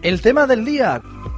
El tema del día.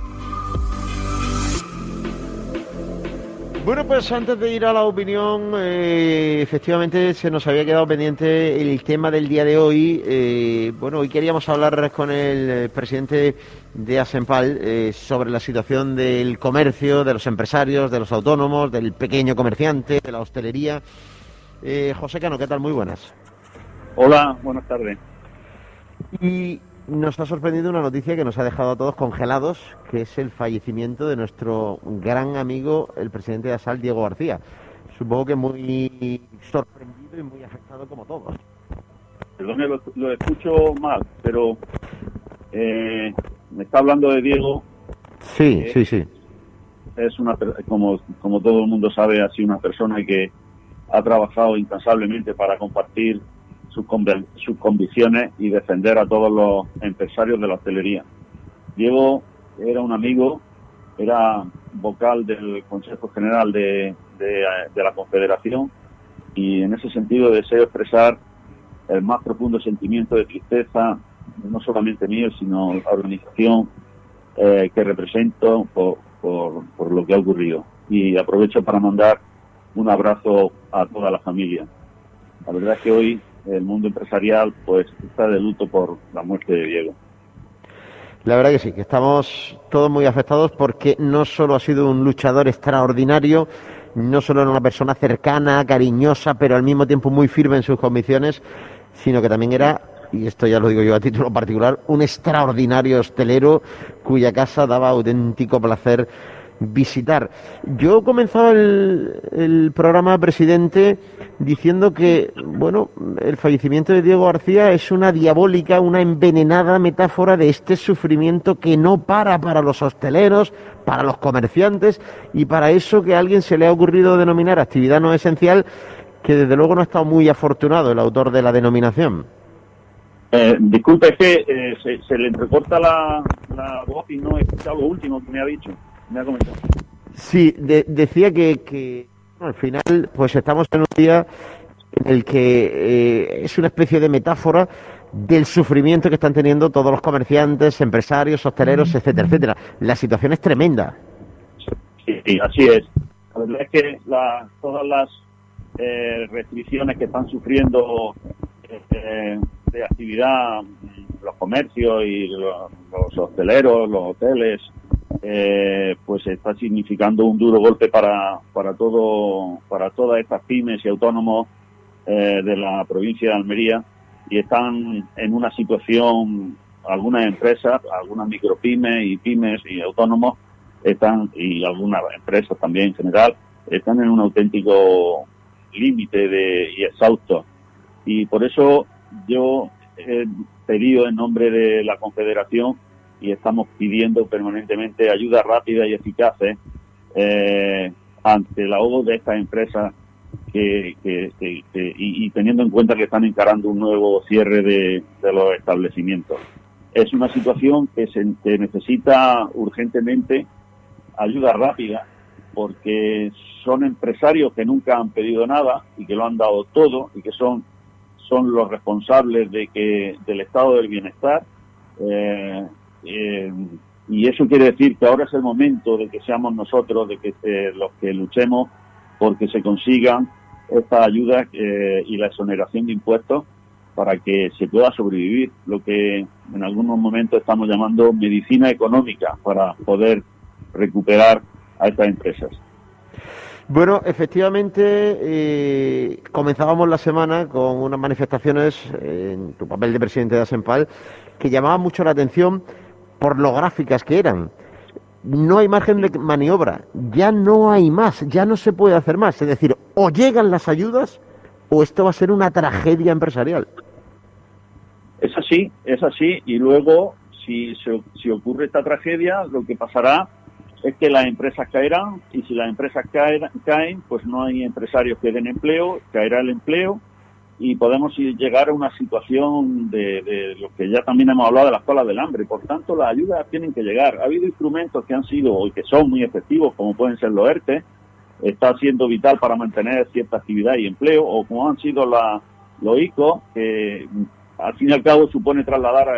Bueno, pues antes de ir a la opinión, efectivamente se nos había quedado pendiente el tema del día de hoy. Bueno, hoy queríamos hablar con el presidente de Asempal sobre la situación del comercio, de los empresarios, de los autónomos, del pequeño comerciante, de la hostelería. José Cano, ¿qué tal? Muy buenas. Hola, buenas tardes. Y nos ha sorprendido una noticia que nos ha dejado a todos congelados, que es el fallecimiento de nuestro gran amigo, el presidente de Asal, Diego García. Supongo que muy sorprendido y muy afectado como todos. Perdone, lo escucho mal, pero me está hablando de Diego. Sí. Es como todo el mundo sabe, ha sido una persona que ha trabajado incansablemente para compartir sus convicciones y defender a todos los empresarios de la hostelería. Diego era un amigo, era vocal del Consejo General de la Confederación, y en ese sentido deseo expresar el más profundo sentimiento de tristeza, no solamente mío, sino la organización que represento por lo que ha ocurrido. Y aprovecho para mandar un abrazo a toda la familia. La verdad es que hoy el mundo empresarial pues está de luto por la muerte de Diego. La verdad que sí, que estamos todos muy afectados porque no solo ha sido un luchador extraordinario, no solo era una persona cercana, cariñosa, pero al mismo tiempo muy firme en sus convicciones, sino que también era, y esto ya lo digo yo a título particular, un extraordinario hostelero cuya casa daba auténtico placer visitar. Yo comenzaba el programa, presidente, diciendo que, bueno, el fallecimiento de Diego García es una diabólica, una envenenada metáfora de este sufrimiento que no para los hosteleros, para los comerciantes y para eso que a alguien se le ha ocurrido denominar actividad no esencial, que desde luego no ha estado muy afortunado el autor de la denominación. Disculpe, es que se le entrecorta la voz y no he escuchado lo último que me ha dicho. Me ha comentado. Sí, decía que bueno, al final pues estamos en un día en el que es una especie de metáfora del sufrimiento que están teniendo todos los comerciantes, empresarios, hosteleros, etcétera, etcétera. La situación es tremenda. Sí, así es. La verdad es que todas las restricciones que están sufriendo de actividad los comercios y los hosteleros, los hoteles, pues está significando un duro golpe para todas estas pymes y autónomos de la provincia de Almería, y están en una situación, algunas empresas, algunas micropymes y pymes y autónomos y algunas empresas también en general están en un auténtico límite y exhaustos, y por eso yo he pedido en nombre de la Confederación, y estamos pidiendo permanentemente ayuda rápida y eficaces ante el ahogo de estas empresas y teniendo en cuenta que están encarando un nuevo cierre de los establecimientos. Es una situación que necesita urgentemente ayuda rápida, porque son empresarios que nunca han pedido nada y que lo han dado todo, y que son los responsables del estado del bienestar. Y eso quiere decir que ahora es el momento de que seamos nosotros los que luchemos porque se consigan estas ayudas y la exoneración de impuestos para que se pueda sobrevivir, lo que en algunos momentos estamos llamando medicina económica, para poder recuperar a estas empresas. Bueno, efectivamente, comenzábamos la semana con unas manifestaciones en tu papel de presidente de Asempal que llamaban mucho la atención por lo gráficas que eran. No hay margen de maniobra, ya no hay más, ya no se puede hacer más. Es decir, o llegan las ayudas o esto va a ser una tragedia empresarial. Es así, y luego, si ocurre esta tragedia, lo que pasará es que las empresas caerán, y si las empresas caen, pues no hay empresarios que den empleo, caerá el empleo, y podemos llegar a una situación de lo que ya también hemos hablado, de las colas del hambre. Por tanto, las ayudas tienen que llegar. Ha habido instrumentos que han sido y que son muy efectivos, como pueden ser los ERTE, está siendo vital para mantener cierta actividad y empleo, o como han sido los ICO, que al fin y al cabo supone trasladar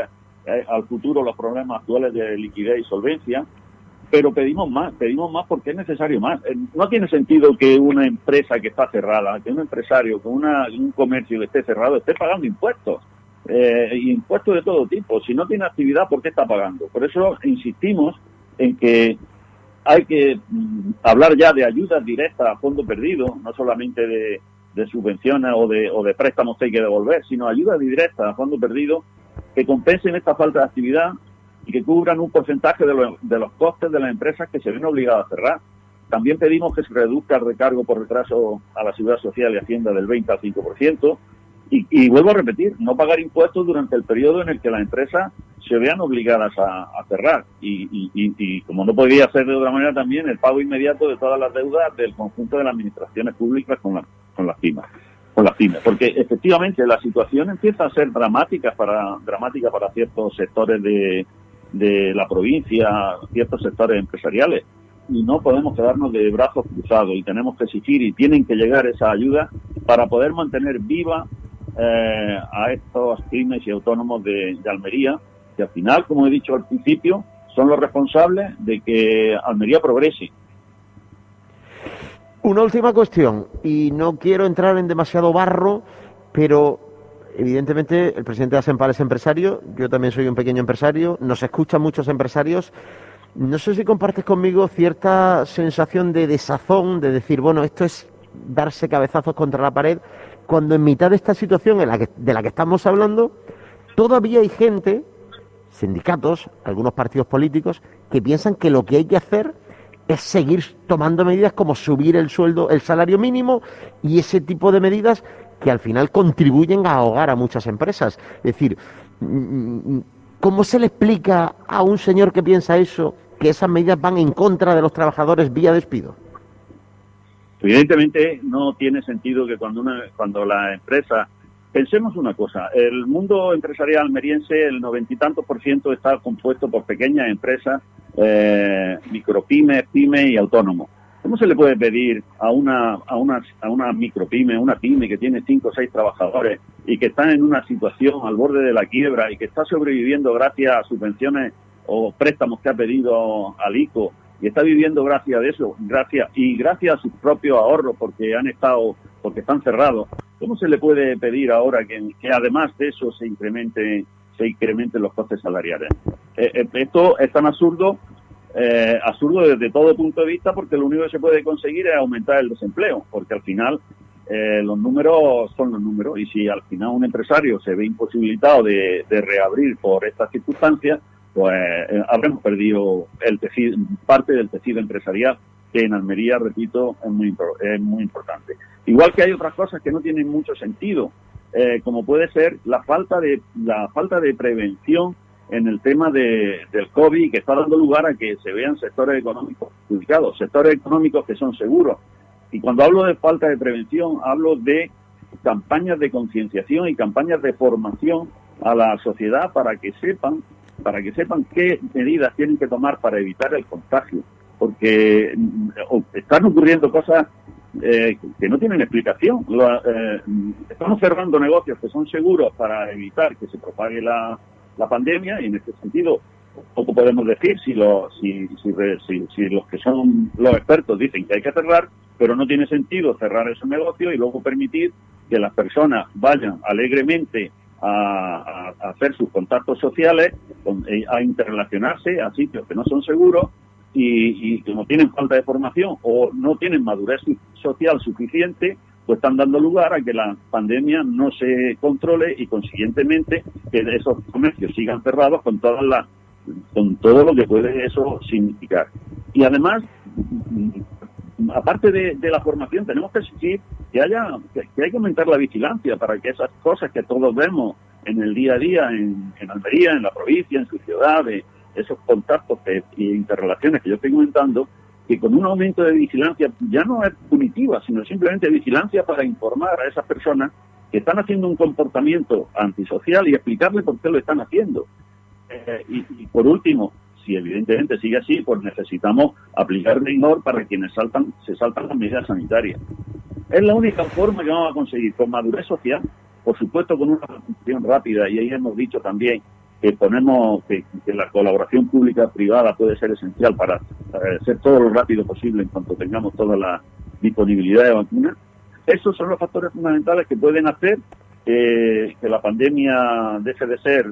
al futuro los problemas actuales de liquidez y solvencia, pero pedimos más porque es necesario más. No tiene sentido que una empresa que está cerrada, que un empresario, que un comercio que esté cerrado esté pagando impuestos, impuestos de todo tipo. Si no tiene actividad, ¿por qué está pagando? Por eso insistimos en que hay que hablar ya de ayudas directas a fondo perdido, no solamente de subvenciones o de préstamos que hay que devolver, sino ayudas directas a fondo perdido que compensen esta falta de actividad y que cubran un porcentaje de los costes de las empresas que se ven obligadas a cerrar. También pedimos que se reduzca el recargo por retraso a la Seguridad Social y Hacienda del 20 al 5%. Y vuelvo a repetir, no pagar impuestos durante el periodo en el que las empresas se vean obligadas a cerrar. Y como no podría ser de otra manera, también el pago inmediato de todas las deudas del conjunto de las administraciones públicas con las pymes. Porque efectivamente la situación empieza a ser dramática para ciertos sectores de la provincia, ciertos sectores empresariales. Y no podemos quedarnos de brazos cruzados y tenemos que exigir y tienen que llegar esa ayuda para poder mantener viva a estos pymes y autónomos de Almería, que al final, como he dicho al principio, son los responsables de que Almería progrese. Una última cuestión, y no quiero entrar en demasiado barro, pero evidentemente el presidente de Asenpal es empresario, yo también soy un pequeño empresario, nos escuchan muchos empresarios. No sé si compartes conmigo cierta sensación de desazón, de decir, bueno, esto es darse cabezazos contra la pared, cuando en mitad de esta situación de la que estamos hablando, todavía hay gente, sindicatos, algunos partidos políticos, que piensan que lo que hay que hacer es seguir tomando medidas como subir el sueldo, el salario mínimo y ese tipo de medidas que al final contribuyen a ahogar a muchas empresas. Es decir, ¿cómo se le explica a un señor que piensa eso que esas medidas van en contra de los trabajadores vía despido? Evidentemente no tiene sentido que cuando la empresa... Pensemos una cosa, el mundo empresarial almeriense, el 90 y tantos % está compuesto por pequeñas empresas, micropymes, pymes y autónomos. ¿Cómo se le puede pedir a una micropyme, una pyme que tiene 5 o 6 trabajadores y que está en una situación al borde de la quiebra y que está sobreviviendo gracias a subvenciones o préstamos que ha pedido al ICO y está viviendo gracias a eso, gracias a sus propios ahorros porque están cerrados? ¿Cómo se le puede pedir ahora que además de eso se incrementen los costes salariales? Esto es tan absurdo desde todo punto de vista, porque lo único que se puede conseguir es aumentar el desempleo, porque al final los números son los números, y si al final un empresario se ve imposibilitado de reabrir por estas circunstancias, pues habremos perdido parte del tejido empresarial, que en Almería, repito, es muy importante. Igual que hay otras cosas que no tienen mucho sentido, como puede ser la falta de prevención en el tema del COVID, que está dando lugar a que se vean sectores económicos perjudicados, sectores económicos que son seguros. Y cuando hablo de falta de prevención, hablo de campañas de concienciación y campañas de formación a la sociedad para que sepan qué medidas tienen que tomar para evitar el contagio, porque están ocurriendo cosas que no tienen explicación. Estamos cerrando negocios que son seguros para evitar que se propague la pandemia, y en este sentido poco podemos decir si los que son los expertos dicen que hay que cerrar, pero no tiene sentido cerrar esos negocios y luego permitir que las personas vayan alegremente a hacer sus contactos sociales, a interrelacionarse a sitios que no son seguros y que no tienen falta de formación o no tienen madurez social suficiente, pues están dando lugar a que la pandemia no se controle y consiguientemente que esos comercios sigan cerrados con todo lo que puede eso significar. Y además, aparte de la formación, tenemos que exigir que hay que aumentar la vigilancia para que esas cosas que todos vemos en el día a día en Almería, en la provincia, en su ciudad, esos contactos y interrelaciones que yo estoy comentando, que con un aumento de vigilancia ya no es punitiva, sino simplemente vigilancia para informar a esas personas que están haciendo un comportamiento antisocial y explicarle por qué lo están haciendo. Y por último, si evidentemente sigue así, pues necesitamos aplicar rigor para quienes se saltan las medidas sanitarias. Es la única forma que vamos a conseguir, con madurez social, por supuesto con una vacunación rápida, y ahí hemos dicho también ponemos que la colaboración pública-privada puede ser esencial para hacer todo lo rápido posible en cuanto tengamos toda la disponibilidad de vacunas. Esos son los factores fundamentales que pueden hacer que la pandemia deje de ser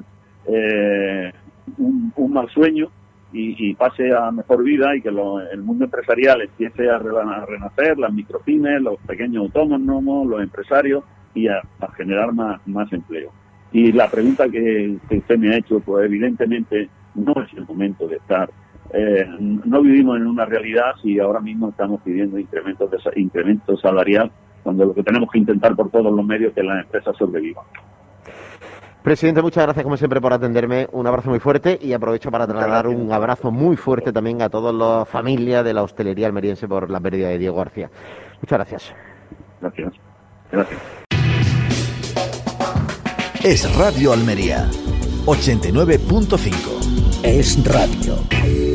un mal sueño y pase a mejor vida, y que el mundo empresarial empiece a renacer, las micropymes, los pequeños autónomos, los empresarios, y a generar más empleo. Y la pregunta que usted me ha hecho, pues evidentemente no es el momento de estar. No vivimos en una realidad si ahora mismo estamos pidiendo incrementos salarial, cuando lo que tenemos que intentar por todos los medios es que las empresas sobrevivan. Presidente, muchas gracias como siempre por atenderme. Un abrazo muy fuerte, y aprovecho para trasladar un abrazo muy fuerte también a todas las familias de la hostelería almeriense por la pérdida de Diego García. Muchas gracias. Gracias. Gracias. Es Radio Almería, 89.5. Es radio.